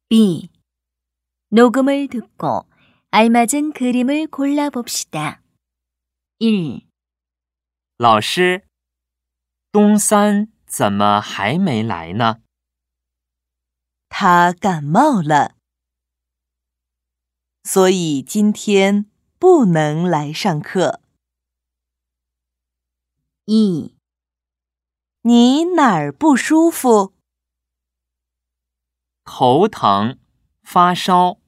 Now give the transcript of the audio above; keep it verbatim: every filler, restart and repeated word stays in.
비. 녹음을 듣고 알맞은 그림을 골라봅시다. 일. 老师，东三怎么还没来呢？ 他感冒了，所以今天不能来上课。 이. 你哪儿不舒服？ 头疼，发烧。